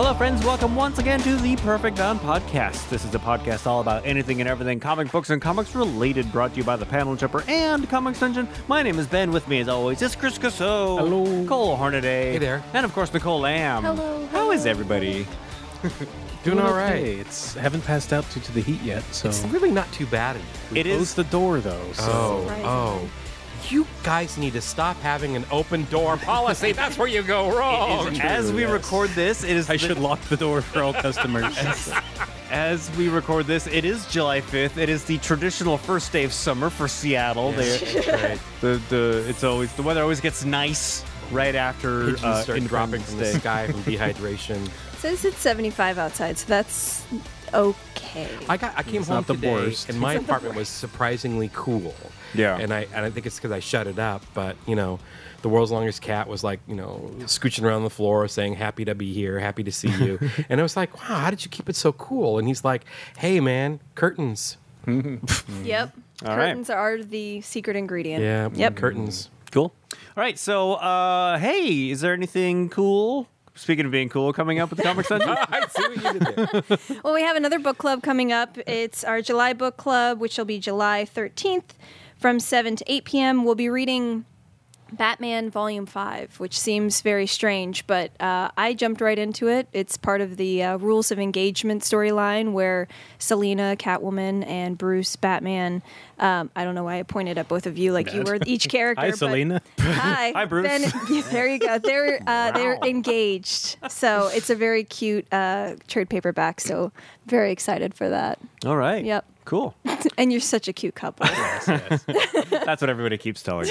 Hello, friends. Welcome once again to the Perfect Bound Podcast. This is a podcast all about anything and everything comic books and comics related, brought to you by the Panel Jumper and Comics Dungeon. My name is Ben. With me, as always, is Chris Casso. Hello. Cole Hornaday. Hey there. And, of course, Nicole Lamb. Hello. How is everybody? Doing all right. Okay. It's haven't passed out to the heat yet, so It's really not too bad. It is. close the door though. So Surprisingly. You guys need to stop having an open door policy. That's where you go wrong. As we record this, it is. I should lock the door for all customers. As we record this, it is July 5th. It is the traditional first day of summer for Seattle. Right. The weather always gets nice right after Pigeons start dropping Independence from Day. the sky from dehydration. It says it's 75 outside, so that's okay. I came It's home not the today, worst. and my It's not the apartment was surprisingly cool. Yeah. and I think it's because I shut it up. But the world's longest cat was like scooching around the floor, saying "Happy to be here, happy to see you." And I was like, "Wow, how did you keep it so cool?" And he's like, "Hey, man, curtains." Yep. All right. Curtains are the secret ingredient. Yeah. Yep. Curtains. Cool. All right. So, hey, is there anything cool? Speaking of being cool, coming up with the Comics Dungeon? I see what you did there. Well, we have another book club coming up. It's our July book club, which will be July 13th from 7 to 8 p.m. We'll be reading Batman Volume 5, which seems very strange, but I jumped right into it. It's part of the Rules of Engagement storyline where Selina, Catwoman, and Bruce, Batman, I don't know why I pointed at both of you like you were each character. Hi, but- Selena. Hi. Hi, Bruce. Yeah, there you go. They're engaged. So it's a very cute trade paperback, so very excited for that. All right. Yep. Cool. And you're such a cute couple. That's what everybody keeps telling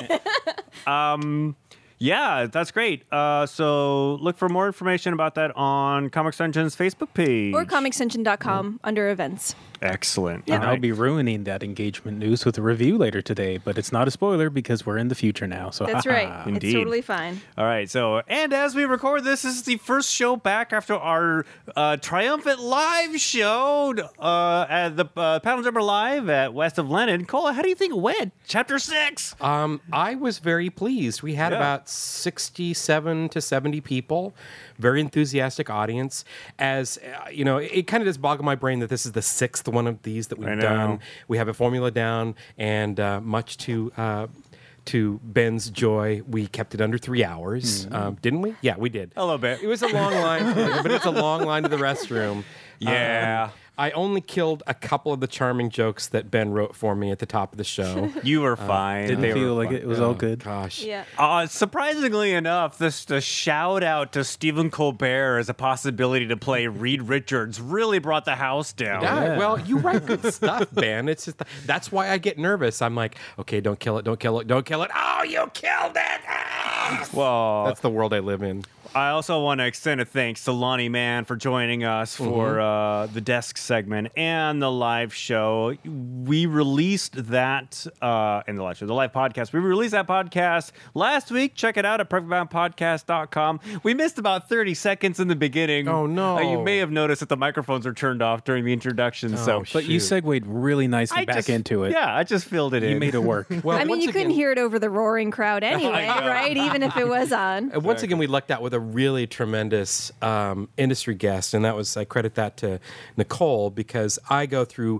us. Yeah, that's great. So look for more information about that on Comics Dungeon's Facebook page. Or comicsengine.com under events. Excellent. Yeah. All And right. I'll be ruining that engagement news with a review later today, but it's not a spoiler because we're in the future now. So That's haha. right. Indeed. It's totally fine. All right, so, and as we record this is the first show back after our triumphant live show at the Panel Jumper Live at West of Lenin. Cole, how do you think it went? Chapter 6. I was very pleased. We had Yeah. about 67 to 70 people, very enthusiastic audience. As it kind of does boggle my brain that this is the sixth one of these that I we've know. done. We have a formula down, and much to Ben's joy, we kept it under 3 hours, didn't we? Yeah, we did. A little bit. It was a long line, but it's a long line to the restroom. Yeah. I only killed a couple of the charming jokes that Ben wrote for me at the top of the show. You were fine. Didn't They feel were like fine. it was all good. Gosh. Yeah. Surprisingly enough, the shout out to Stephen Colbert as a possibility to play Reed Richards really brought the house down. Yeah, well, you write good stuff, Ben. It's just that's why I get nervous. I'm like, okay, don't kill it, don't kill it, don't kill it. Oh, you killed it! Ah! Well, That's the world I live in. I also want to extend a thanks to Lonnie Mann for joining us for the desk segment and the live show. We released that in the live show, the live podcast. We released that podcast last week. Check it out at perfectboundpodcast.com. We missed about 30 seconds in the beginning. Oh, no. You may have noticed that the microphones are turned off during the introduction. so, But you segued really nicely back into it. Yeah, I just filled it in. You made it work. Well, I mean, once you couldn't again- hear it over the roaring crowd anyway, right? Even if it was on. And once again, we lucked out with a really tremendous industry guest, and I credit that to Nicole, because I go through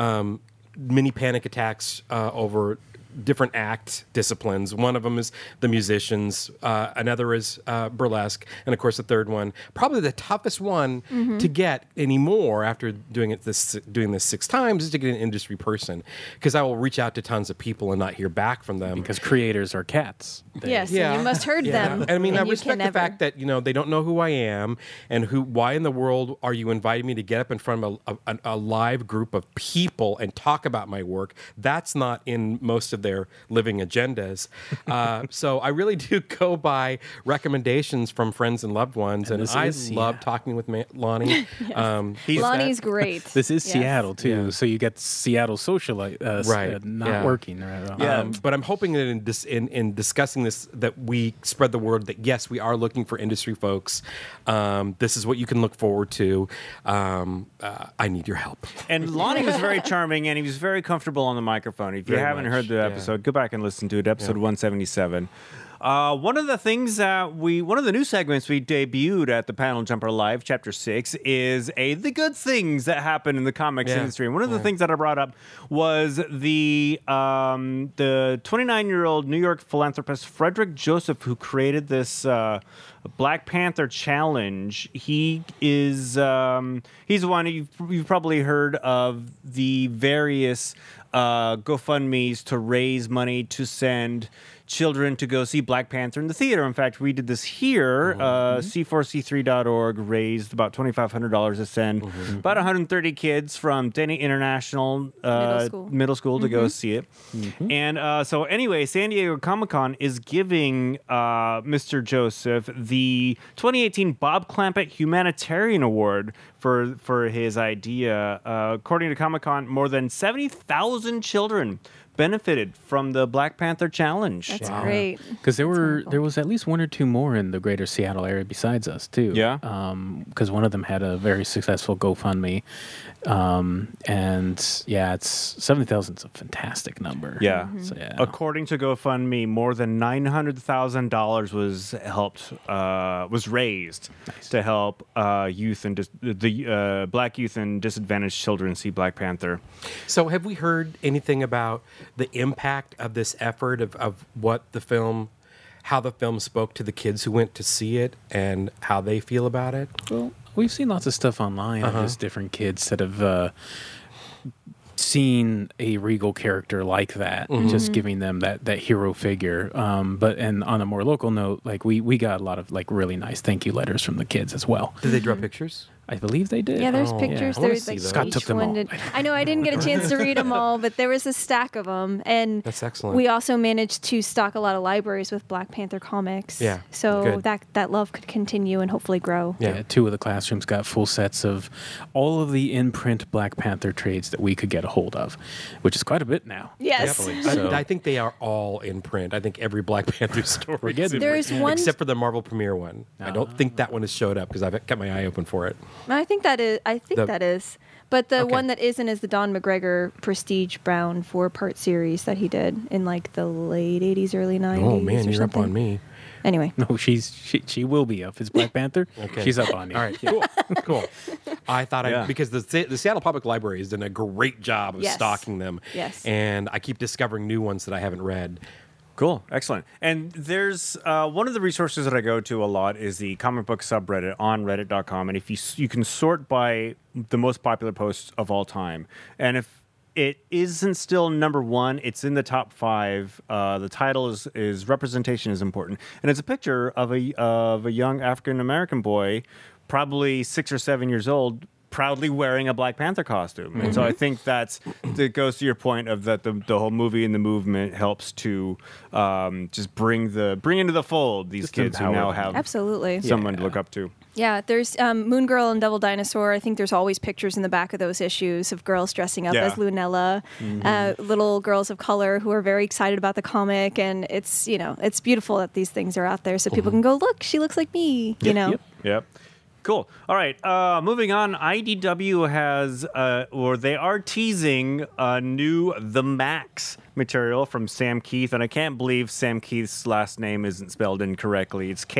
mini panic attacks over different act disciplines. One of them is the musicians, another is burlesque, and of course the third one, probably the toughest one to get anymore after doing this 6 times, is to get an industry person, because I will reach out to tons of people and not hear back from them. Because creators are cats. Yes, and you must herd them. And I mean, I you respect can the never. fact that they don't know who I am, and why in the world are you inviting me to get up in front of a live group of people and talk about my work? That's not in most of their living agendas. So I really do go by recommendations from friends and loved ones, and this I is love talking with Lonnie. Lonnie's great. This is Yes. Seattle, too. Yeah. So you get Seattle socialite Right. not Yeah. working. Right? Yeah. But I'm hoping that in discussing this, that we spread the word that yes, we are looking for industry folks. This is what you can look forward to. I need your help. And Lonnie was very charming, and he was very comfortable on the microphone. If you Very haven't much, heard the yeah. episode, go back and listen to it, episode 177. One of the new segments we debuted at the Panel Jumper Live, Chapter 6, is the good things that happen in the comics industry. And one of the things that I brought up was the 29-year-old New York philanthropist Frederick Joseph, who created this Black Panther challenge. He's one you've probably heard of the various GoFundMe's to raise money to send children to go see Black Panther in the theater. In fact, we did this here. C4C3.org raised about $2,500 to send about 130 kids from Denny International Middle School to go see it. And so anyway, San Diego Comic-Con is giving Mr. Joseph the 2018 Bob Clampett Humanitarian Award for his idea. According to Comic-Con, more than 70,000 children benefited from the Black Panther Challenge. That's great. Because there was at least one or two more in the greater Seattle area besides us too. Yeah. Because one of them had a very successful GoFundMe, and it's 70,000 is a fantastic number. Yeah. So, yeah. According to GoFundMe, more than $900,000 was raised to help youth and the black youth and disadvantaged children see Black Panther. So have we heard anything about the impact of this effort of what the film, how the film spoke to the kids who went to see it and how they feel about it? Well, we've seen lots of stuff online of just different kids that have seen a Regal character like that, just giving them that hero figure. But on a more local note, like we got a lot of like really nice thank you letters from the kids as well. Did they draw pictures? I believe they did. Yeah, there's pictures. I wanna There's see like those. Scott each took them one all. I know I didn't get a chance to read them all, but there was a stack of them, and That's excellent. we also managed to stock a lot of libraries with Black Panther comics. Yeah, so good. that love could continue and hopefully grow. Yeah. Two of the classrooms got full sets of all of the in-print Black Panther trades that we could get a hold of, which is quite a bit now. Yes. So- I think they are all in print. I think every Black Panther story We're getting is in there. There's print, one- except for the Marvel premiere one. I don't think that one has showed up because I've kept my eye open for it. I think that is. That is. But the Okay. one that isn't is the Don McGregor Prestige Brown 4-part series that he did in like the late 80s, early 90s. Oh man, or you're up something. on me. Anyway. No, she will be up. It's Black Panther. Okay. She's up on you. All right, cool. I thought Yeah. because the Seattle Public Library has done a great job of Yes. stocking them. Yes. And I keep discovering new ones that I haven't read. Cool, excellent. And there's one of the resources that I go to a lot is the comic book subreddit on reddit.com. And if you can sort by the most popular posts of all time. And if it isn't still number one, it's in the top 5. The title is Representation is Important. And it's a picture of a young African-American boy, probably 6 or 7 years old, proudly wearing a Black Panther costume. And so I think that goes to your point of that the whole movie and the movement helps to just bring into the fold these Just kids who empower now them. have Absolutely. someone to look up to. Yeah, there's Moon Girl and Devil Dinosaur. I think there's always pictures in the back of those issues of girls dressing up Yeah. as Lunella, little girls of color who are very excited about the comic, and it's it's beautiful that these things are out there so people can go, look, she looks like me. Yep. Cool. All right. Moving on. IDW has, or they are teasing a new The Max material from Sam Keith, and I can't believe Sam Keith's last name isn't spelled incorrectly. It's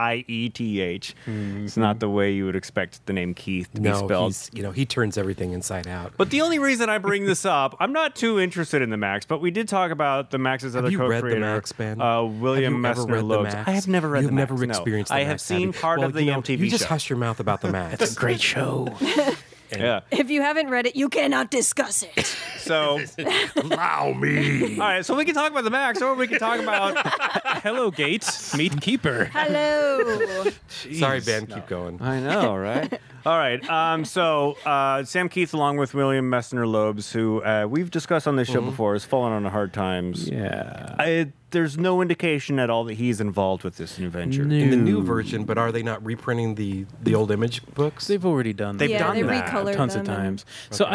Kieth. It's not the way you would expect the name Keith to be spelled. He turns everything inside out. But the only reason I bring this up, I'm not too interested in the Max, but we did talk about the Max's other you read co-creator, The Max, Ben? William Have you ever Messner read The Loebs. Max? I have never read You've the Max. never no. experienced The I Max, have seen you? part Well, of the MTV You just show. hush your mouth about The Max. It's a great show. Yeah. If you haven't read it, you cannot discuss it. So, Allow me. all right. So we can talk about the Max, or we can talk about. Hello, Gates. Meet Keeper. Hello. Sorry, Ben. Keep going. I know, right? All right. So Sam Keith, along with William Messner Loebs, who we've discussed on this show before, has fallen on hard times. Yeah. There's no indication at all that he's involved with this new venture. In the new version, but are they not reprinting the old Image books? They've already done They've that. Yeah, done they that recolored tons them of and- times.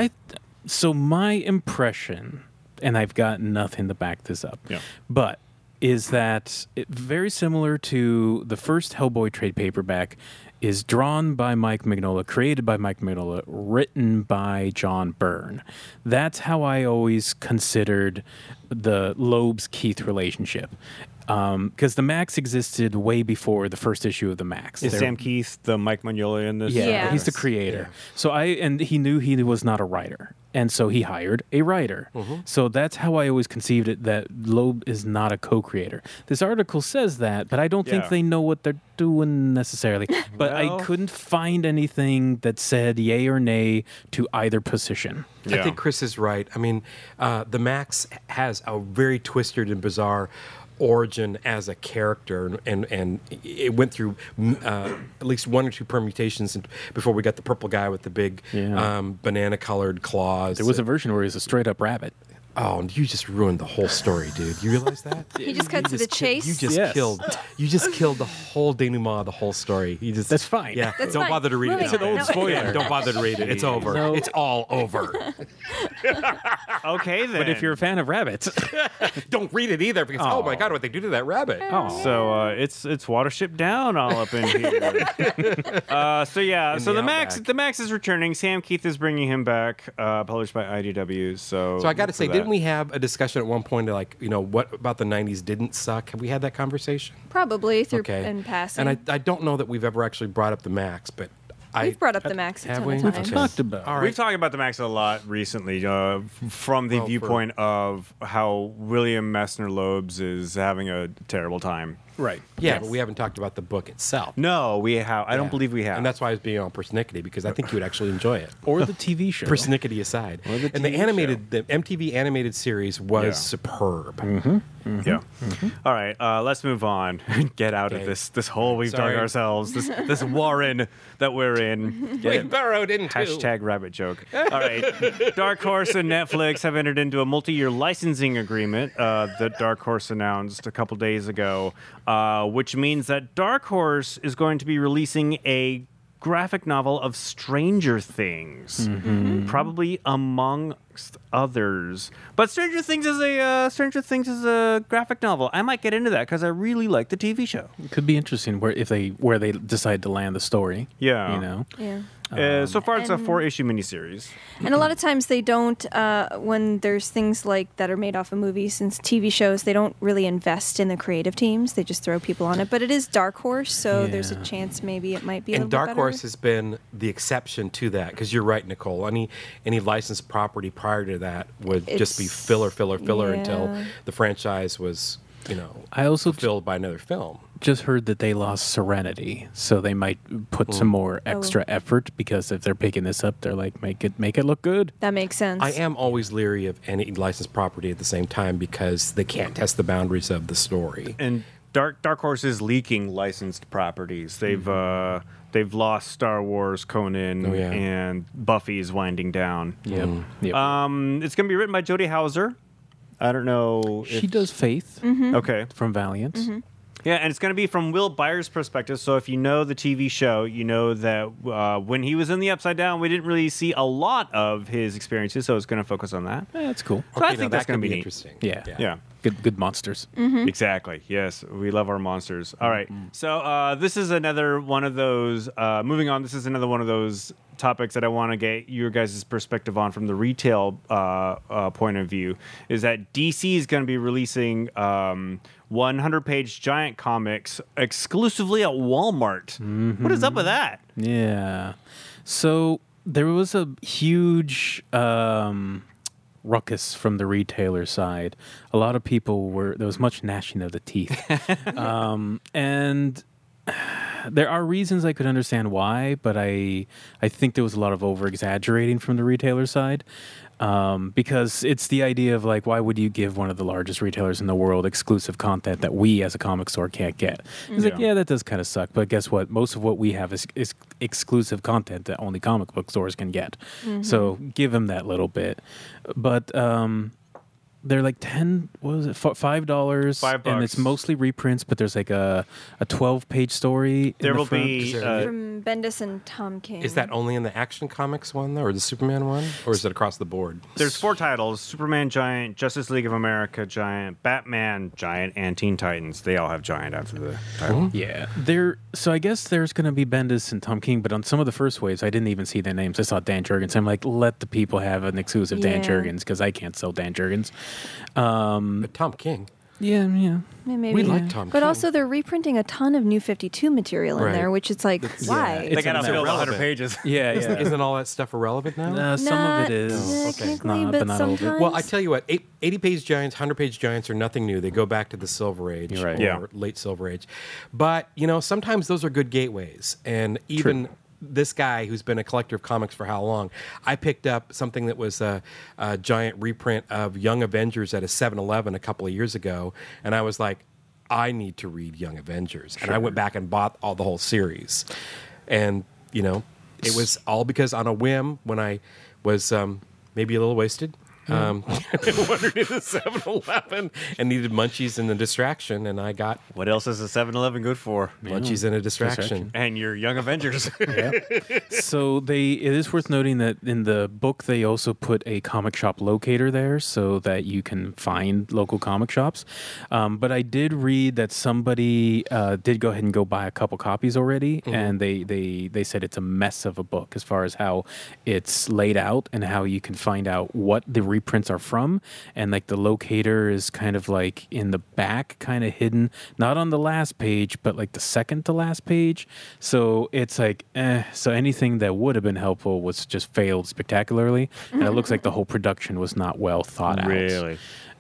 So my impression, and I've got nothing to back this up, Yeah. but is that very similar to the first Hellboy trade paperback, is drawn by Mike Mignola, created by Mike Mignola, written by John Byrne. That's how I always considered the Loebs-Keith relationship. because the Max existed way before the first issue of the Max. Is There- Sam Keith the Mike Mignola in this? Yeah, Yeah. he's the creator. So he knew he was not a writer, and so he hired a writer. So that's how I always conceived it, that Loeb is not a co-creator. This article says that, but I don't Yeah. think they know what they're doing necessarily. But Well- I couldn't find anything that said yay or nay to either position. I think Chris is right. I mean, the Max has a very twisted and bizarre origin as a character, and it went through at least one or two permutations before we got the purple guy with the big Yeah. banana-colored claws. There was a version where he was a straight up rabbit. Oh, you just ruined the whole story, dude. You realize that? He just cut to the chase. You just Yes. killed the whole denouement of the whole story. You just That's fine. Yeah, That's don't fine. bother to read Moving it. It's an on. old No. spoiler. Yeah, don't bother to read it. It's over. No. It's all over. Okay, then. But if you're a fan of rabbits, Don't read it either because oh my god, what they do to that rabbit? So it's Watership Down all up in here. So In the the Max Outback. the Max is returning. Sam Keith is bringing him back, published by IDW. So So I got to look say, for didn't that. we have a discussion at one point of like, what about the '90s didn't suck? Have we had that conversation? Probably through Okay. in passing. And I don't know that we've ever actually brought up the Max, but We've brought up the Max a have ton we? of We've times. talked about. All right. We've talked about the Max a lot recently, from the Well, viewpoint of how William Messner Loebs is having a terrible time. right. Yeah, Yes. but we haven't talked about the book itself. No, we have. I don't Yeah. believe we have. And that's why I was being on persnickety because I think you would actually enjoy it. Or the TV show. Persnickety aside, Or the and the TV the MTV animated series was Yeah. superb. Yeah. All right. Let's move on. Get out of Okay. this hole we've dug Sorry. ourselves. This warren that we're in. Get it? burrowed into. Hashtag rabbit joke. All right. Dark Horse and Netflix have entered into a multi-year licensing agreement that Dark Horse announced a couple days ago, which means that Dark Horse is going to be releasing a graphic novel of Stranger Things, probably amongst others. But Stranger Things is a graphic novel. I might get into that because I really like the TV show. It could be interesting where they decide to land the story. Yeah. You know. Yeah. So far, it's a and- 4-issue miniseries. And a lot of times they don't, when there's things like that are made off of movies and TV shows, they don't really invest in the creative teams. They just throw people on it. But it is Dark Horse, so there's a Yeah. chance maybe it might be a And little Dark bit better. Horse has been the exception to that because you're right, Nicole. Any licensed property prior to that would just be It's- filler until yeah. the franchise was, I also fulfilled by another film. just heard that they lost Serenity, so they might put some more extra effort because if they're picking this up, they're like make it look good. That makes sense. I am always leery of any licensed property at the same time because they can't test the boundaries of the story. And Dark Horse is leaking licensed properties. They've lost Star Wars, Conan, Oh, yeah. and Buffy's winding down. Yep. Yep. It's going to be written by Jodie Hauser. I don't know. she does Faith Okay. from Valiant. Yeah, and it's going to be from Will Byers' perspective. So if you know the TV show, you know that when he was in the Upside Down, we didn't really see a lot of his experiences. So it's going to focus on that. That's cool. So I Okay, now think that's that going could to be neat. interesting. Yeah. Yeah. Good monsters. Exactly. Yes, we love our monsters. All right. So this is another one of those. Moving on. This is another one of those topics that I want to get your guys' perspective on from the retail point of view. Is that DC is going to be releasing 100-page giant comics exclusively at Walmart. What is up with that? Yeah. So there was a huge ruckus from the retailer side. A lot of people there was much gnashing of the teeth. And there are reasons I could understand why, but I think there was a lot of over-exaggerating from the retailer side. Because it's the idea of like, why would you give one of the largest retailers in the world exclusive content that we as a comic store can't get? It's like, yeah, that does kind of suck. But guess what? Most of what we have is exclusive content that only comic book stores can get. So give them that little bit. But they're like $5, $5, and it's mostly reprints. But there's like a 12-page story. There in the will front. be. From Bendis and Tom King. Is that only in the Action Comics one, though, or the Superman one? Or is it across the board? There's 4 titles: Superman Giant, Justice League of America Giant, Batman Giant, and Teen Titans. They all have Giant after the title. Yeah, so I guess there's going to be Bendis and Tom King, but on some of the first waves, I didn't even see their names. I saw Dan Jurgens. I'm like, let the people have an exclusive Dan Yeah. Jurgens because I can't sell Dan Jurgens. But Tom King. Yeah. Maybe. We like Tom But King. also, they're reprinting a ton of New 52 material in Right. there, which it's like, why? They It's got to fill the 100 irrelevant. pages. Yeah, Isn't all that stuff irrelevant now? Some of it is. Technically, Not- but not all of it. sometimes. Well, I tell you what, 80-page giants, 100-page giants are nothing new. They go back to the Silver Age You're right. or Yeah. late Silver Age. But, sometimes those are good gateways. And even this guy who's been a collector of comics for how long, I picked up something that was a giant reprint of Young Avengers at a 7-Eleven a couple of years ago. And I was like, I need to read Young Avengers. And I went back and bought the whole series. And, it was all because on a whim when I was maybe a little wasted. Wandered into 7-Eleven and needed munchies and a distraction, and I got What else is a 7-Eleven good for? munchies and a distraction. And your Young Avengers. So it is worth noting that in the book they also put a comic shop locator there so that you can find local comic shops. But I did read that somebody did go ahead and go buy a couple copies already, and they said it's a mess of a book as far as how it's laid out and how you can find out what the reprints are from, and like the locator is kind of like in the back, kind of hidden, not on the last page, but like the second to last page. So it's like, so anything that would have been helpful was just failed spectacularly, and it looks like the whole production was not well thought out. Really?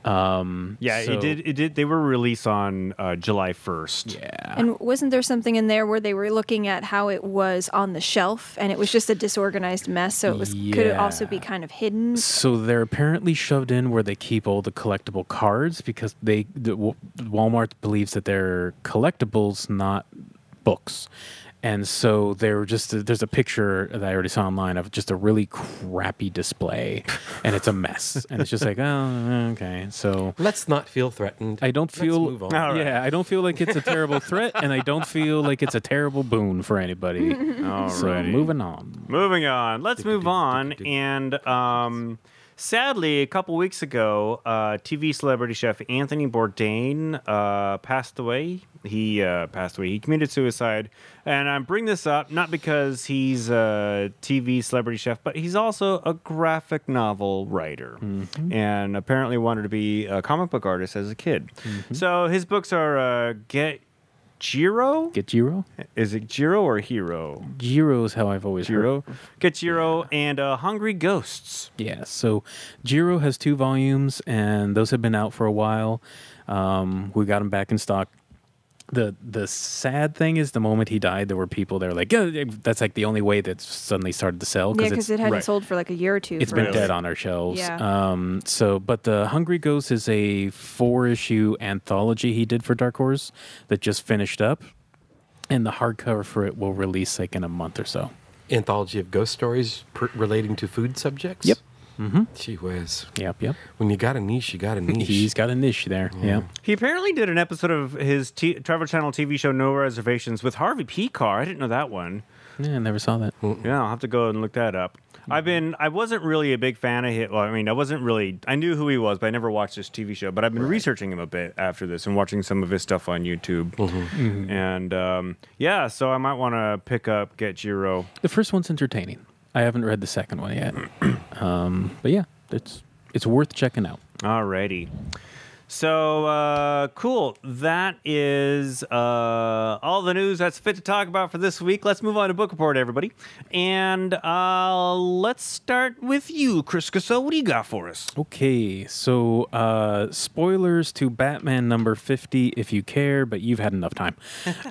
Yeah, so- it did. They were released on July 1st. Yeah. And wasn't there something in there where they were looking at how it was on the shelf and it was just a disorganized mess, so it was could it also be kind of hidden? So they're apparently shoved in where they keep all the collectible cards because Walmart believes that they're collectibles, not books. And so there's a picture that I already saw online of just a really crappy display, and it's a mess. And it's just like, oh, okay. So Let's not feel threatened. I don't feel, Let's move on. All right. yeah, I don't feel like it's a terrible threat, and I don't feel like it's a terrible boon for anybody. So Alrighty. moving on. Moving on. Let's move on. And sadly, a couple weeks ago, TV celebrity chef Anthony Bourdain passed away. He passed away. He committed suicide. And I bring this up not because he's a TV celebrity chef, but he's also a graphic novel writer. And apparently wanted to be a comic book artist as a kid. So his books are Get Jiro? Get Jiro? Is it Jiro or Hero? Jiro is how I've always heard. Get Jiro and Hungry Ghosts. Yeah, so Jiro has 2 volumes, and those have been out for a while. We got them back in stock. The sad thing is, the moment he died, there were people that were like, yeah, that's like the only way that suddenly started to sell. Yeah, because it hadn't right. sold for like a year or two. It's for been us. dead on our shelves. Yeah. But the Hungry Ghost is a 4-issue anthology he did for Dark Horse that just finished up, and the hardcover for it will release like in a month or so. Anthology of ghost stories relating to food subjects? Yep. Gee whiz. Yep. When you got a niche, you got a niche. He's got a niche there. Yeah. He apparently did an episode of his Travel Channel TV show No Reservations with Harvey Pekar. I didn't know that one. Yeah, I never saw that. Yeah, I'll have to go and look that up. I wasn't really a big fan of him. Well, I mean, I knew who he was, but I never watched this TV show. But I've been researching him a bit after this and watching some of his stuff on YouTube. And so I might want to pick up Get Jiro. The first one's entertaining. I haven't read the second one yet. But yeah, it's worth checking out. Alrighty. So, cool. That is all the news that's fit to talk about for this week. Let's move on to Book Report, everybody. And let's start with you, Chris Casso. What do you got for us? Okay, so spoilers to Batman number 50 if you care, but you've had enough time.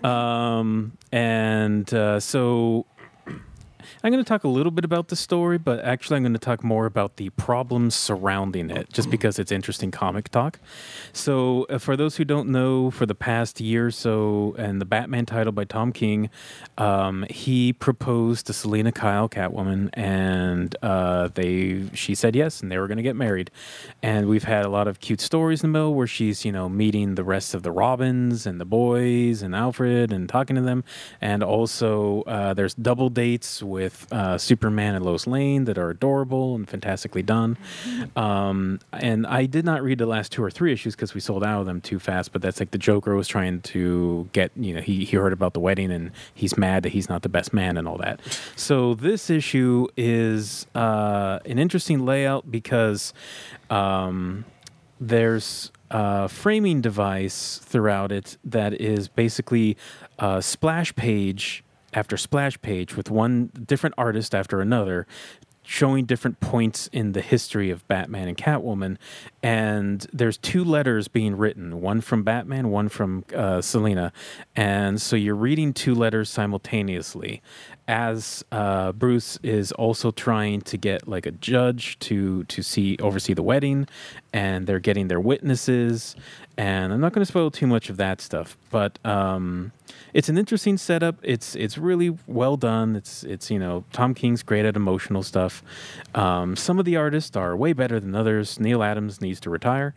So I'm going to talk a little bit about the story, but actually I'm going to talk more about the problems surrounding it, just because it's interesting comic talk. So for those who don't know, for the past year or so, and the Batman title by Tom King, he proposed to Selena Kyle, Catwoman, and she said yes, and they were going to get married. And we've had a lot of cute stories in the middle where she's, meeting the rest of the Robins and the boys and Alfred and talking to them. And also there's double dates with Superman and Lois Lane that are adorable and fantastically done. And I did not read the last 2 or 3 issues because we sold out of them too fast, but that's like the Joker was trying to get, he heard about the wedding and he's mad that he's not the best man and all that. So this issue is an interesting layout because there's framing device throughout it that is basically a splash page after splash page with one different artist after another, showing different points in the history of Batman and Catwoman. And there's 2 letters being written, one from Batman, one from Selina. And so you're reading 2 letters simultaneously as Bruce is also trying to get like a judge to oversee the wedding, and they're getting their witnesses. And I'm not going to spoil too much of that stuff, but it's an interesting setup. It's really well done. It's Tom King's great at emotional stuff. Some of the artists are way better than others. Neil Adams needs to retire,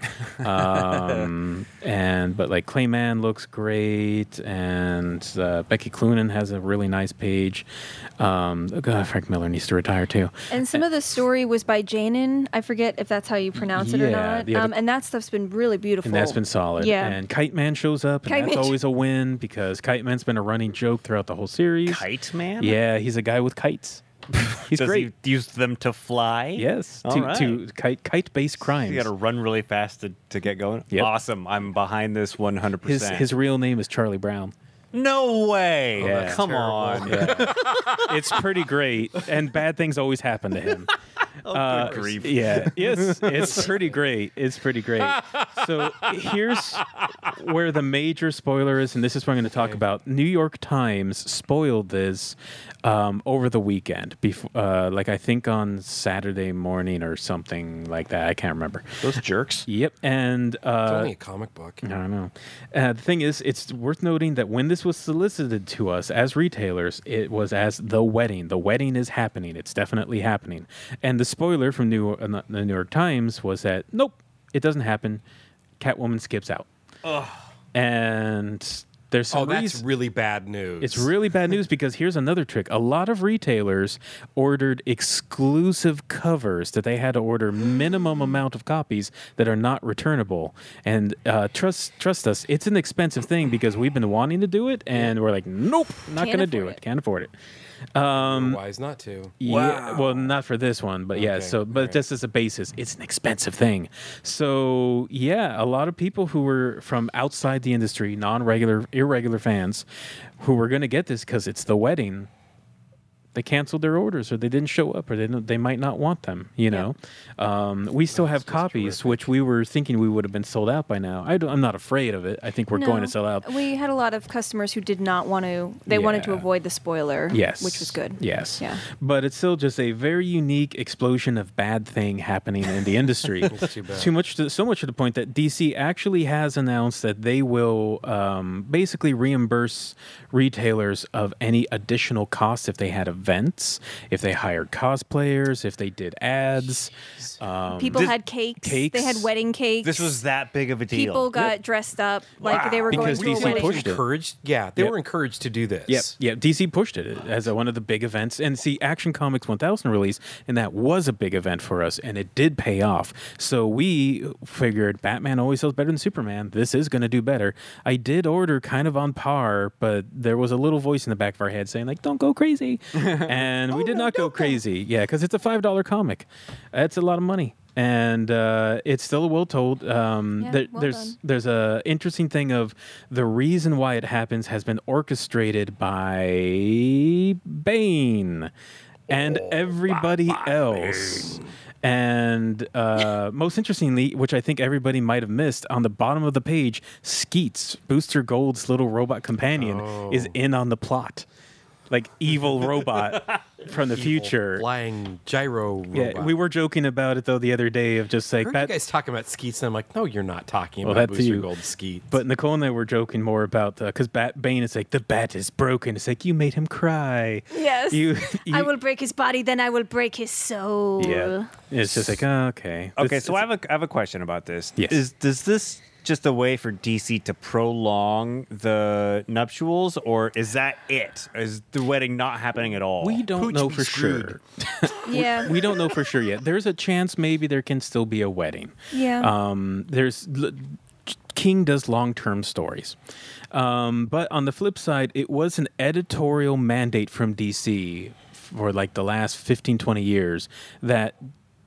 but like Clayman looks great, and Becky Cloonan has a really nice page. Frank Miller needs to retire too. And some of the story was by Janin. I forget if that's how you pronounce it or not. And that stuff's been really beautiful. And that's been solid. Yeah. And Kite Man shows up, and that's always a win because Kite Man's been a running joke throughout the whole series. Kite Man? Yeah, he's a guy with kites. He's Does great. he use them to fly? Yes, All right. to kite-based crimes. You got to run really fast to get going. Yep. Awesome. I'm behind this 100%. His real name is Charlie Brown. No way. Yeah. Come Terrible. on. Yeah. It's pretty great, and bad things always happen to him. Good grief. Yeah, yes, it's pretty great. It's pretty great. So here's where the major spoiler is, and this is what I'm going to talk about. New York Times spoiled this over the weekend, like I think on Saturday morning or something like that. I can't remember. Those jerks. Yep, and It's only a comic book. I don't know. The thing is, it's worth noting that when this was solicited to us as retailers, it was as the wedding. The wedding is happening. It's definitely happening. And the spoiler from the New York Times was that, nope, it doesn't happen. Catwoman skips out. Ugh. And there's some that's really bad news. It's really bad news because here's another trick. A lot of retailers ordered exclusive covers that they had to order minimum amount of copies that are not returnable. And trust us, it's an expensive thing because we've been wanting to do it, and we're like, nope, not going to do it. Can't afford it. Wise not to. Yeah, well, not for this one, but yeah. Okay, So, but right. just as a basis, it's an expensive thing. So, yeah, a lot of people who were from outside the industry, irregular fans, who were going to get this because it's the wedding, they canceled their orders, or they didn't show up, or they might not want them. You know, we still have copies, which we were thinking we would have been sold out by now. I'm not afraid of it. I think we're going to sell out. We had a lot of customers who did not want to. They wanted to avoid the spoiler. Yes. Which was good. Yes. Yeah. But it's still just a very unique explosion of bad thing happening in the industry. It's too bad. So much to the point that DC actually has announced that they will basically reimburse retailers of any additional costs if they had events, if they hired cosplayers, if they did ads. People had cakes. They had wedding cakes. This was that big of a deal. People got dressed up like they were Because going to a DC wedding. pushed it. Encouraged? Yeah, they were encouraged to do this. Yeah, DC pushed it as one of the big events. And see, Action Comics 1000 release, and that was a big event for us, and it did pay off. So we figured Batman always sells better than Superman. This is going to do better. I did order kind of on par, but there was a little voice in the back of our head saying, like, don't go crazy. And we did not go crazy. Yeah, because it's a $5 comic. That's a lot of money. And it's still well told. There's a interesting thing of the reason why it happens has been orchestrated by Bane and everybody else. And most interestingly, which I think everybody might have missed, on the bottom of the page, Skeets, Booster Gold's little robot companion, is in on the plot. Like evil robot from the future. Flying gyro robot. Yeah, we were joking about it though the other day of just like I heard you guys talking about Skeets, and I'm like, no, you're not talking about that's Booster you. Gold Skeets. But Nicole and I were joking more about because Bane is like, the bat is broken. It's like, you made him cry. Yes. You, I will break his body, then I will break his soul. Yeah. It's just like, okay. Okay, so I have a question about this. Yes. Does this just a way for DC to prolong the nuptials, or is that it? Is the wedding not happening at all? We don't Pooch know be for screwed. sure. Yeah. We don't know for sure yet. There's a chance maybe there can still be a wedding. Yeah. King does long-term stories. But on the flip side, it was an editorial mandate from DC for like the last 15, 20 years that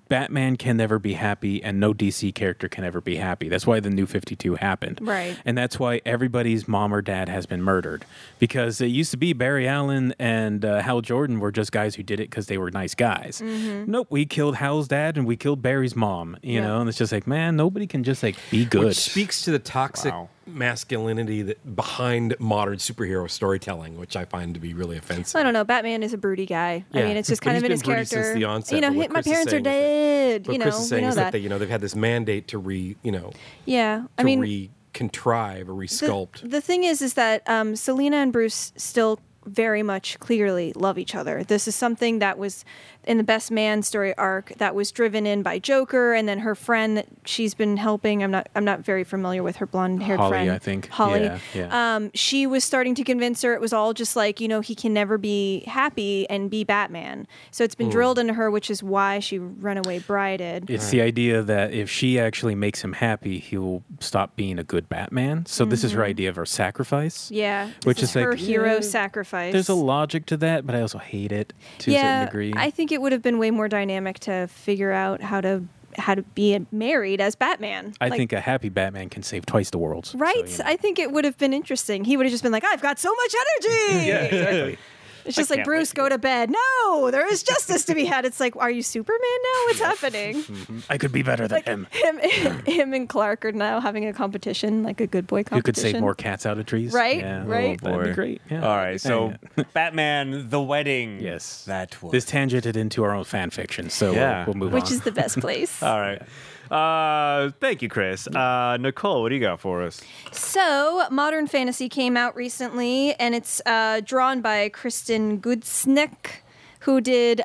Batman can never be happy, and no DC character can ever be happy. That's why the New 52 happened. Right. And that's why everybody's mom or dad has been murdered. Because it used to be Barry Allen and Hal Jordan were just guys who did it because they were nice guys. Nope, we killed Hal's dad and we killed Barry's mom, you know? And it's just like, man, nobody can just like be good. Which speaks to the toxic masculinity that behind modern superhero storytelling, which I find to be really offensive. I don't know. Batman is a broody guy. I Yeah. mean, it's just But kind he's of in his been broody character. since the onset, you know, but what my Chris is parents are saying is that- dead. What You know, Chris is saying we know is that. that they've had this mandate to Yeah, I mean, recontrive or resculpt. the thing is that Selena and Bruce still very much clearly love each other. This is something that was in the Best Man story arc that was driven in by Joker, and then her friend that she's been helping. I'm not very familiar with her blonde-haired Holly, friend. I think. Holly. Yeah. She was starting to convince her it was all just like, you know, he can never be happy and be Batman. So it's been drilled into her, which is why she Runaway Brided. It's the idea that if she actually makes him happy, he'll stop being a good Batman. So this is her idea of her sacrifice. Yeah, Which this is her like, hero yeah, sacrifice. There's a logic to that, but I also hate it to a certain degree. I think it would have been way more dynamic to figure out how to be married as Batman. I Like, think a happy Batman can save twice the world. So, right. you know. I think it would have been interesting. He would have just been like, "I've got so much energy." Yeah, exactly. It's just I like, can't Bruce, go to bed. No, there is justice to be had. It's like, are you Superman now? What's happening? I could be better than him. Him and Clark are now having a competition, like a good boy competition. Who could save more cats out of trees? Right, Yeah. right. That'd be Boy. great. Yeah. All right, so Yeah. Batman, the wedding. Yes. That was. This tangented into our own fan fiction, so Yeah. we'll move on. Which is the best place. All right. Thank you, Chris. Nicole, what do you got for us? So, Modern Fantasy came out recently, and it's drawn by Kristen Gudsnick, who did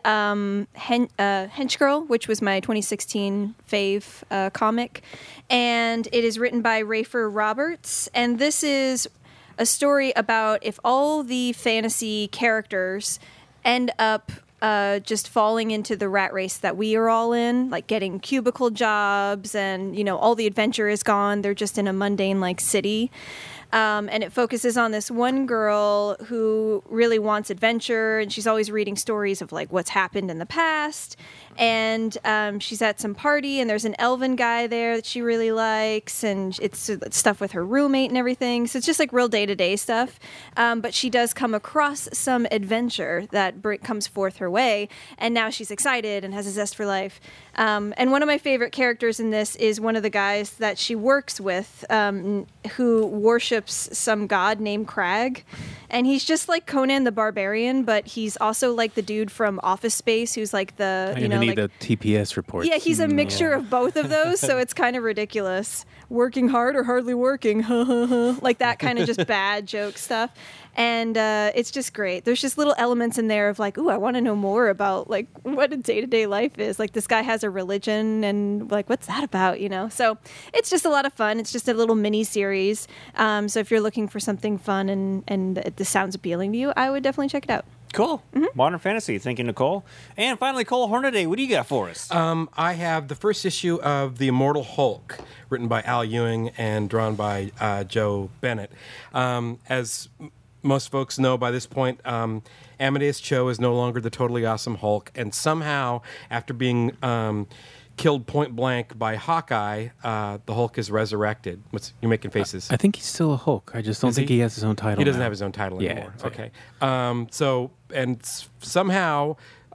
Hench Girl, which was my 2016 fave comic. And it is written by Rafer Roberts. And this is a story about if all the fantasy characters end up just falling into the rat race that we are all in, like getting cubicle jobs and, you know, all the adventure is gone. They're just in a mundane, like, city. And it focuses on this one girl who really wants adventure, and she's always reading stories of, like, what's happened in the past. And she's at some party, and there's an elven guy there that she really likes, and it's stuff with her roommate and everything. So it's just, like, real day-to-day stuff. But she does come across some adventure that comes forth her way, and now she's excited and has a zest for life. And one of my favorite characters in this is one of the guys that she works with, who worships some god named Crag. And he's just like Conan the Barbarian, but he's also like the dude from Office Space who's like the, I'm gonna need the TPS report. yeah, he's a mixture of both of those, so it's kind of ridiculous. Working hard or hardly working, like that kind of just bad joke stuff. And it's just great. There's just little elements in there of like, ooh, I want to know more about like what a day-to-day life is. Like this guy has a religion and like, what's that about, you know? So it's just a lot of fun. It's just a little mini series. So if you're looking for something fun and this sounds appealing to you, I would definitely check it out. Cool. Modern Fantasy. Thank you, Nicole. And finally, Cole Hornaday, what do you got for us? I have the first issue of The Immortal Hulk, written by Al Ewing and drawn by Joe Bennett. As most folks know by this point, Amadeus Cho is no longer the totally awesome Hulk, and somehow, after being killed point blank by Hawkeye, the Hulk is resurrected. You're making faces? I think he's still a Hulk. I just don't Is think he has his own title. He doesn't now. have his own title Yeah, anymore. exactly. Okay. Somehow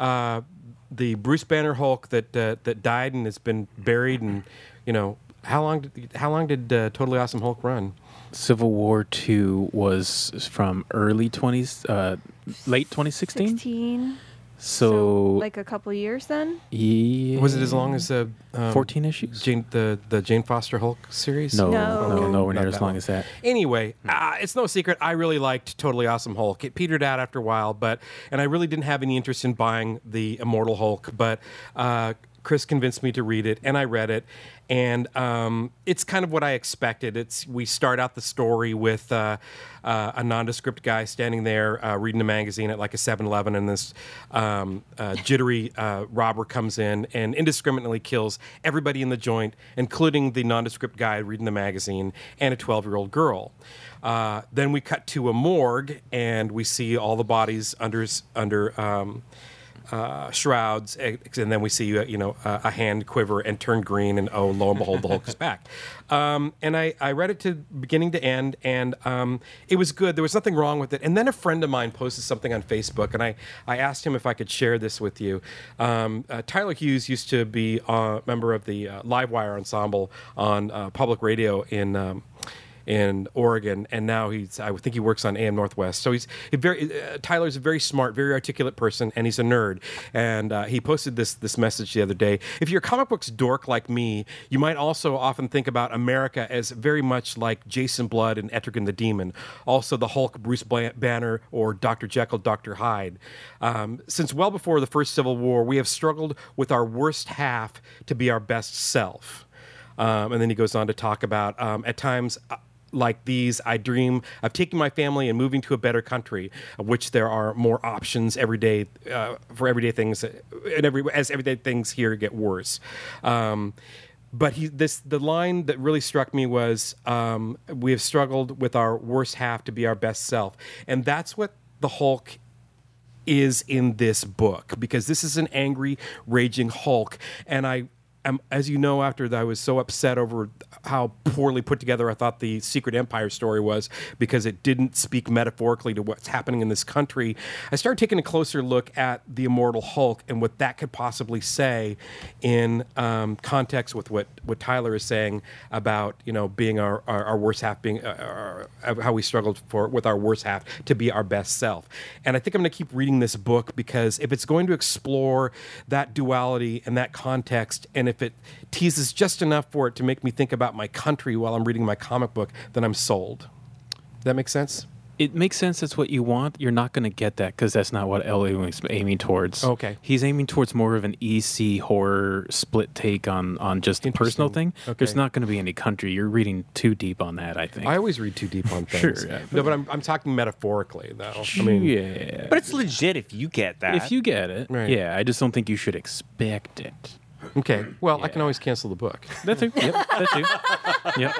the Bruce Banner Hulk that died and has been buried, and you know how long did Totally Awesome Hulk run? Civil War II was from early 20s, late 2016. 16. So like a couple years then? yeah, Was it as long as 14 issues? the Jane Foster Hulk series? No, No. nowhere near Not as that long long. as that. Anyway, it's no secret I really liked Totally Awesome Hulk. It petered out after a while, and I really didn't have any interest in buying the Immortal Hulk, but Chris convinced me to read it, and I read it, and it's kind of what I expected. We start out the story with a nondescript guy standing there reading a magazine at like a 7-Eleven, and this jittery robber comes in and indiscriminately kills everybody in the joint, including the nondescript guy reading the magazine and a 12-year-old girl. Then we cut to a morgue, and we see all the bodies under shrouds, and then we see a hand quiver and turn green, and oh, lo and behold, the Hulk is back. And I read it to beginning to end, and it was good. There was nothing wrong with it. And then a friend of mine posted something on Facebook, and I asked him if I could share this with you. Tyler Hughes used to be a member of the Livewire ensemble on public radio in Oregon, and now I think he works on AM Northwest. So Tyler's a very smart, very articulate person, and he's a nerd. And he posted this message the other day. If you're a comic books dork like me, you might also often think about America as very much like Jason Blood and Etrigan the Demon, also the Hulk, Bruce Banner, or Dr. Jekyll, Dr. Hyde. Since well before the first Civil War, we have struggled with our worst half to be our best self. And then he goes on to talk about at times like these, I dream of taking my family and moving to a better country, of which there are more options every day for everyday things, and as everyday things here get worse. But the line that really struck me was, we have struggled with our worst half to be our best self. And that's what the Hulk is in this book, because this is an angry, raging Hulk. And as you know, after that, I was so upset over how poorly put together I thought the Secret Empire story was, because it didn't speak metaphorically to what's happening in this country. I started taking a closer look at the Immortal Hulk and what that could possibly say in context with what Tyler is saying about being our worst half, being how we struggled with our worst half to be our best self. And I think I'm going to keep reading this book, because if it's going to explore that duality and that context, and if it teases just enough for it to make me think about my country while I'm reading my comic book, then I'm sold. Does that make sense? It makes sense. That's what you want. You're not going to get that, because that's not what L.A. was aiming towards. Okay. He's aiming towards more of an EC horror split take on just a personal thing. Okay. There's not going to be any country. You're reading too deep on that, I think. I always read too deep on things. Sure, yeah. No, but I'm talking metaphorically, though. I mean, yeah. But it's legit if you get that. If you get it, Right. yeah. I just don't think you should expect it. okay. Well, I can always cancel the book. That too. Yep. That too. Yep.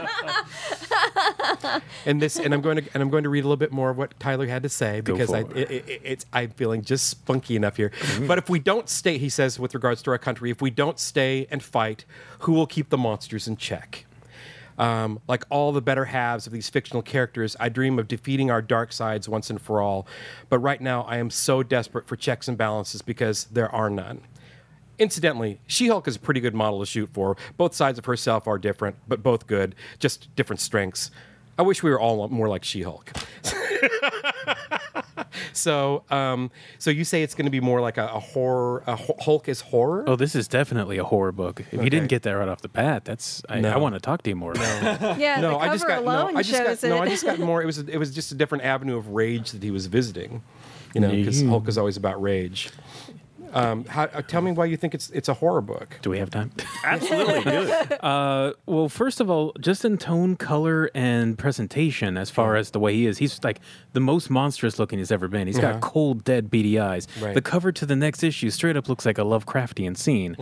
And I'm going to read a little bit more of what Tyler had to say, because for it. I'm feeling just spunky enough here. But if we don't stay, he says, with regards to our country, if we don't stay and fight, who will keep the monsters in check? Like all the better halves of these fictional characters, I dream of defeating our dark sides once and for all. But right now, I am so desperate for checks and balances, because there are none. Incidentally, She-Hulk is a pretty good model to shoot for. Both sides of herself are different, but both good, just different strengths. I wish we were all more like She-Hulk. So you say it's going to be more like a horror. Hulk is horror? Oh, this is definitely a horror book. If you didn't get that right off the bat, I want to talk to you more. Yeah, the cover alone shows it. I just got more. It was just a different avenue of rage that he was visiting. Because Hulk is always about rage. Tell me why you think it's a horror book. Do we have time? Absolutely do. Well, first of all, just in tone, color, and presentation, as far as the way he is, he's like the most monstrous looking he's ever been. He's got cold, dead, beady eyes. Right. The cover to the next issue straight up looks like a Lovecraftian scene.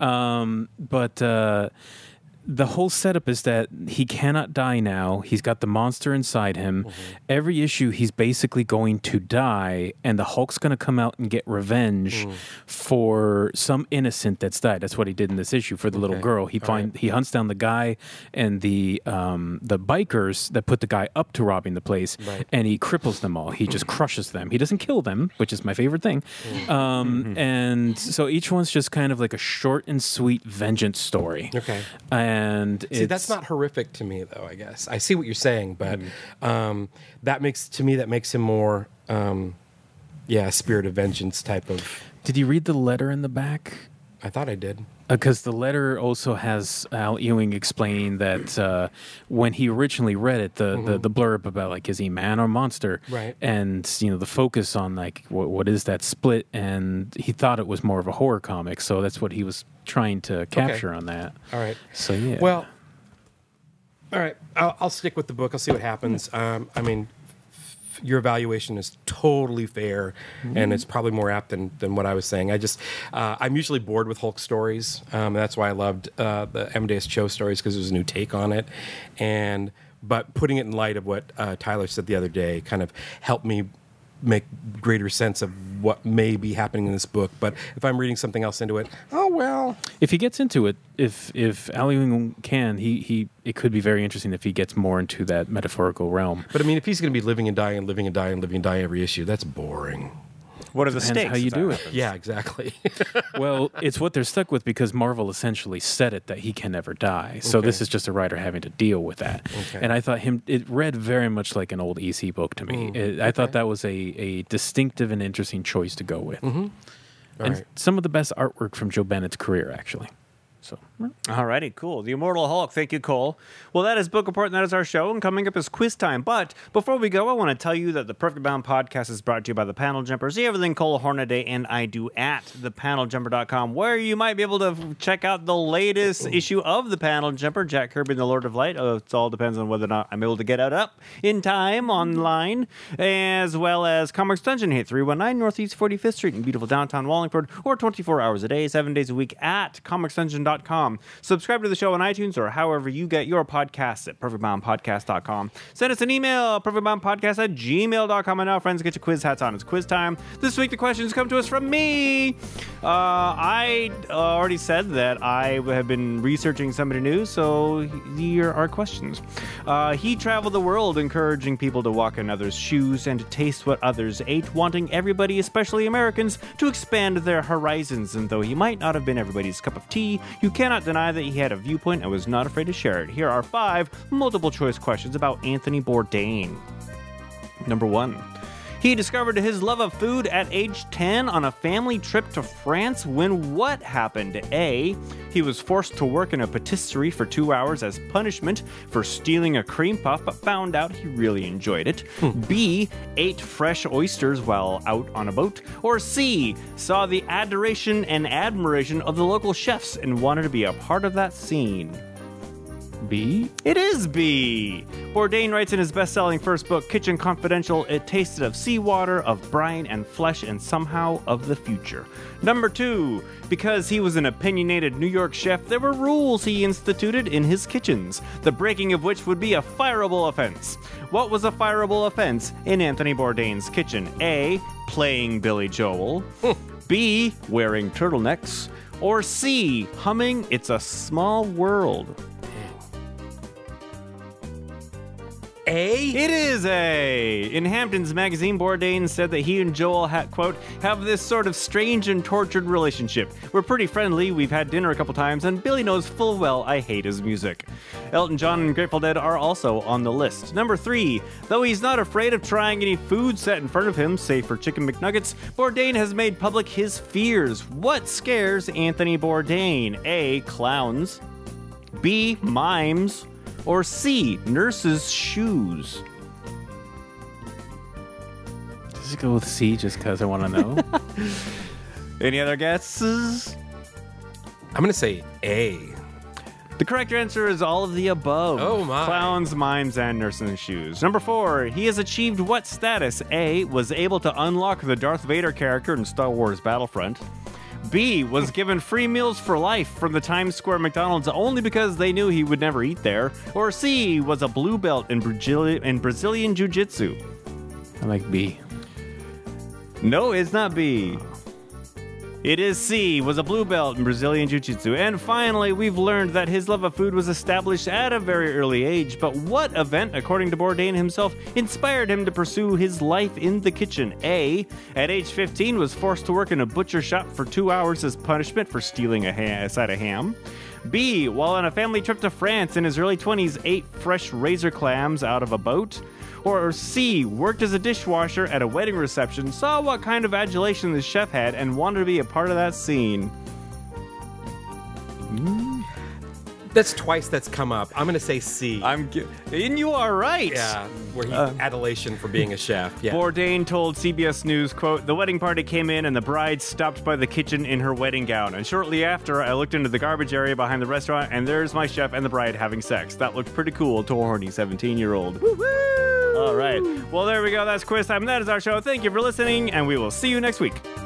But the whole setup is that he cannot die now. He's got the monster inside him. Every issue, he's basically going to die, and the Hulk's going to come out and get revenge for some innocent that's died. That's what he did in this issue for the little girl. He hunts down the guy and the bikers that put the guy up to robbing the place, and he cripples them all. He just crushes them. He doesn't kill them, which is my favorite thing. And so each one's just kind of like a short and sweet vengeance story. Okay. And see, that's not horrific to me, though. I guess I see what you're saying, but that makes him more, spirit of vengeance type of. Did you read the letter in the back? I thought I did. Because the letter also has Al Ewing explaining that when he originally read it, the blurb about like, is he man or monster? Right. And the focus on like what is that split, and he thought it was more of a horror comic, so that's what he was trying to capture on that. All right. So yeah. Well, all right. I'll stick with the book. I'll see what happens. Your evaluation is totally fair, and it's probably more apt than what I was saying. I'm usually bored with Hulk stories. That's why I loved the Amadeus Cho stories, because it was a new take on it. But putting it in light of what Tyler said the other day kind of helped me make greater sense of what may be happening in this book. But if I'm reading something else into it, oh well. If he gets into it, if Ali Wing can, it could be very interesting if he gets more into that metaphorical realm. But I mean, if he's going to be living and dying, living and dying, living and dying every issue, that's boring. What are the Depends stakes? how you do it. Yeah, exactly. Well, it's what they're stuck with because Marvel essentially said it that he can never die. So Okay. this is just a writer having to deal with that. Okay. And I thought it read very much like an old EC book to me. I thought that was a distinctive and interesting choice to go with. All And right. some of the best artwork from Joe Bennett's career, actually. So Alrighty, cool. The Immortal Hulk. Thank you, Cole. Well, that is Book Report, and that is our show. And coming up is quiz time. But before we go, I want to tell you that the Perfect Bound podcast is brought to you by the Panel Jumper. See everything Cole Hornaday and I do at thepaneljumper.com, where you might be able to check out the latest issue of the Panel Jumper, Jack Kirby and the Lord of Light. It all depends on whether or not I'm able to get it up in time online, as well as Comics Dungeon Hit 319 Northeast 45th Street in beautiful downtown Wallingford, or 24 hours a day, 7 days a week at comicsdungeon.com. Subscribe to the show on iTunes or however you get your podcasts at perfectboundpodcast.com. Send us an email, perfectboundpodcast@gmail.com. And now, friends, get your quiz hats on. It's quiz time. This week, the questions come to us from me. I already said that I have been researching somebody new, so here are questions. He traveled the world encouraging people to walk in others' shoes and to taste what others ate, wanting everybody, especially Americans, to expand their horizons. And though he might not have been everybody's cup of tea, you cannot deny that he had a viewpoint and was not afraid to share it. Here are 5 multiple-choice questions about Anthony Bourdain. Number 1. He discovered his love of food at age 10 on a family trip to France when what happened? A. He was forced to work in a patisserie for 2 hours as punishment for stealing a cream puff, but found out he really enjoyed it. B. Ate fresh oysters while out on a boat. Or C. Saw the adoration and admiration of the local chefs and wanted to be a part of that scene. B. It is B. Bourdain writes in his best-selling first book, Kitchen Confidential, it tasted of seawater, of brine and flesh, and somehow of the future. Number 2. Because he was an opinionated New York chef, there were rules he instituted in his kitchens, the breaking of which would be a fireable offense. What was a fireable offense in Anthony Bourdain's kitchen? A. Playing Billy Joel. B. Wearing turtlenecks. Or C. Humming It's a Small World. A? It is A. In Hampton's magazine, Bourdain said that he and Joel had, quote, have this sort of strange and tortured relationship. We're pretty friendly, we've had dinner a couple times, and Billy knows full well I hate his music. Elton John and Grateful Dead are also on the list. Number 3. Though he's not afraid of trying any food set in front of him, save for chicken McNuggets, Bourdain has made public his fears. What scares Anthony Bourdain? A. Clowns. B. Mimes. Or C. Nurses' shoes. Just go with C just because I want to know. Any other guesses? I'm going to say A. The correct answer is all of the above. Oh, my. Clowns, mimes, and nurses' shoes. Number 4. He has achieved what status? A. Was able to unlock the Darth Vader character in Star Wars Battlefront. B. Was given free meals for life from the Times Square McDonald's only because they knew he would never eat there. Or C. Was a blue belt in Brazilian Jiu-Jitsu. I like B. No, it's not B. It is C. Was a blue belt in Brazilian Jiu-Jitsu. And finally, we've learned that his love of food was established at a very early age. But what event, according to Bourdain himself, inspired him to pursue his life in the kitchen? A. At age 15, was forced to work in a butcher shop for 2 hours as punishment for stealing a side of ham. B. While on a family trip to France in his early 20s, ate fresh razor clams out of a boat. Or C. Worked as a dishwasher at a wedding reception, saw what kind of adulation the chef had, and wanted to be a part of that scene. That's twice that's come up. I'm going to say C. And you are right. Yeah, where he adulation for being a chef. Yeah. Bourdain told CBS News, quote, the wedding party came in and the bride stopped by the kitchen in her wedding gown. And shortly after, I looked into the garbage area behind the restaurant, and there's my chef and the bride having sex. That looked pretty cool to a horny 17-year-old. Woo-hoo! All right. Well, there we go. That's quiz time. That is our show. Thank you for listening, and we will see you next week.